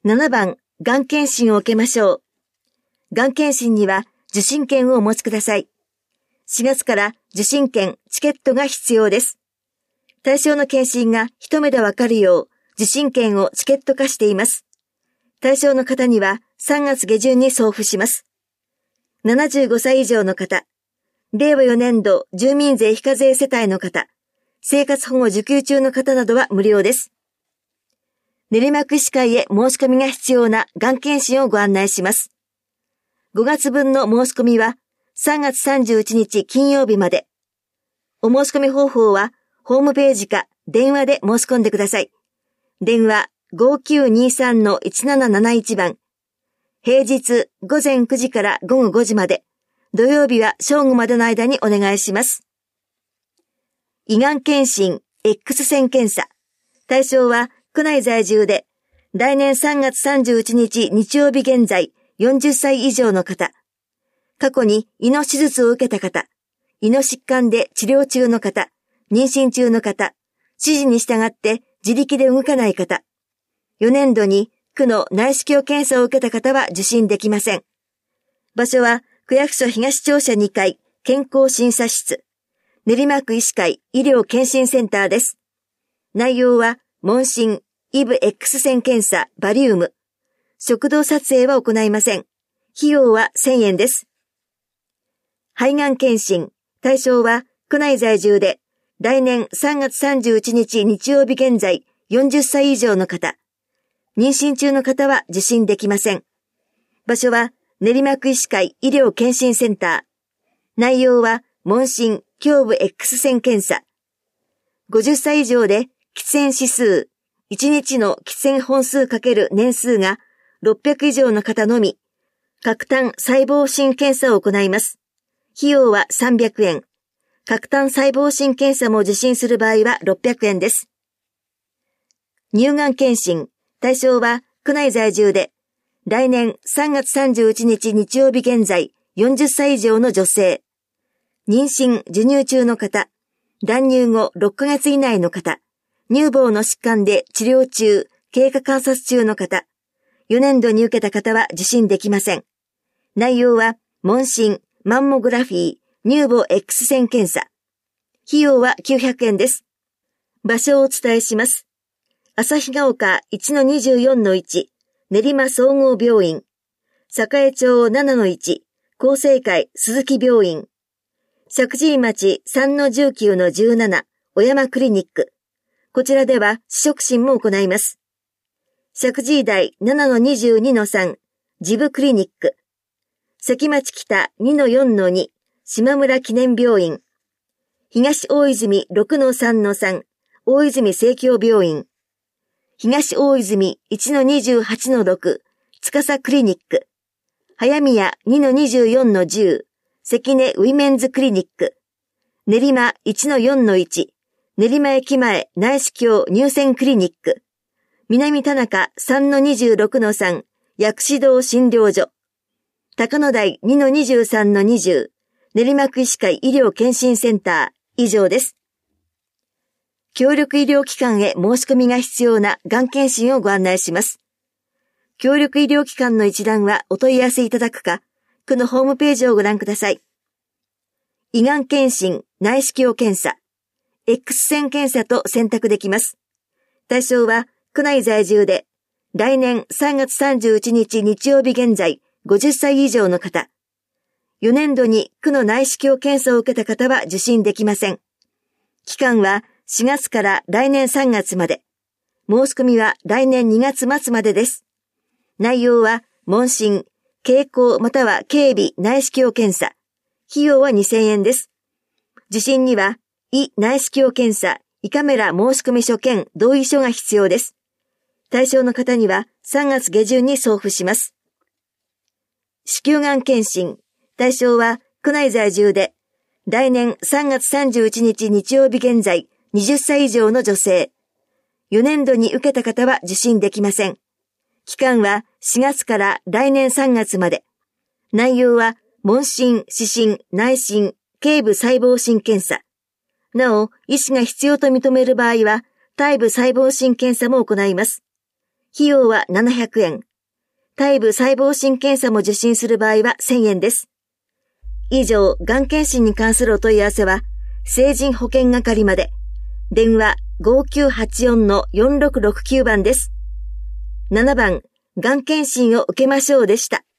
7番、がん検診を受けましょう。がん検診には受診券をお持ちください。4月から受診券、チケットが必要です。対象の検診が一目でわかるよう、受診券をチケット化しています。対象の方には3月下旬に送付します。75歳以上の方、令和4年度住民税非課税世帯の方、生活保護受給中の方などは無料です。練馬区医師会へ申し込みが必要ながん検診をご案内します。5月分の申し込みは3月31日金曜日まで。お申し込み方法はホームページか電話で申し込んでください。電話 5923-1771 番。平日午前9時から午後5時まで。土曜日は正午までの間にお願いします。胃がん検診 X 線検査。対象は区内在住で、来年3月31日日曜日現在40歳以上の方。過去に胃の手術を受けた方。胃の疾患で治療中の方。妊娠中の方。指示に従って自力で動かない方。4年度に区の内視鏡検査を受けた方は受診できません。場所は区役所東庁舎2階健康審査室。練馬区医師会医療検診センターです。内容は問診、イブ X 線検査、バリウム。食道撮影は行いません。費用は1000円です。肺がん検診。対象は区内在住で、来年3月31日日曜日現在40歳以上の方。妊娠中の方は受診できません。場所は練馬区医師会医療検診センター。内容は問診、胸部 X 線検査。50歳以上で喫煙指数、1日の喫煙本数×年数が600以上の方のみ、角炭細胞診検査を行います。費用は300円。角炭細胞診検査も受診する場合は600円です。乳がん検診。対象は区内在住で、来年3月31日日曜日現在40歳以上の女性。妊娠、授乳中の方。断乳後6ヶ月以内の方。乳房の疾患で治療中、経過観察中の方。4年度に受けた方は受診できません。内容は問診、マンモグラフィー、乳房 X 線検査。費用は900円です。場所をお伝えします。旭ヶ丘 1-24-1、練馬総合病院。栄町 7-1、厚生会鈴木病院。石神井町 3-19-17、小山クリニック。こちらでは試食診も行います。石神井台 7-22-3、ジブクリニック。関町北 2-4-2、島村記念病院。東大泉 6-3-3、大泉生協病院。東大泉 1-28-6、司クリニック。早宮 2-24-10、関根ウィメンズクリニック。練馬 1-4-1、練馬駅前内視鏡乳腺クリニック。南田中 3-26-3、薬師堂診療所。高野台 2-23-20、練馬区医師会医療検診センター。以上です。協力医療機関へ申し込みが必要ながん検診をご案内します。協力医療機関の一覧はお問い合わせいただくか、区のホームページをご覧ください。胃がん検診、内視鏡検査、X 線検査と選択できます。対象は区内在住で、来年3月31日日曜日現在50歳以上の方。4年度に区の内視鏡検査を受けた方は受診できません。期間は4月から来年3月まで。申し込みは来年2月末までです。内容は問診、経口または経鼻内視鏡検査。費用は2000円です。受診には胃内視鏡検査、胃カメラ申込書兼同意書が必要です。対象の方には3月下旬に送付します。子宮がん検診。対象は区内在住で、来年3月31日日曜日現在20歳以上の女性。4年度に受けた方は受診できません。期間は4月から来年3月まで。内容は問診、視診、内診、頸部細胞診検査。なお、医師が必要と認める場合は、体部細胞診検査も行います。 費用は700円。胎部細胞診検査も受診する場合は1000円です。以上、がん検診に関するお問い合わせは、成人保険係まで。電話5984-4669番です。7番、がん検診を受けましょうでした。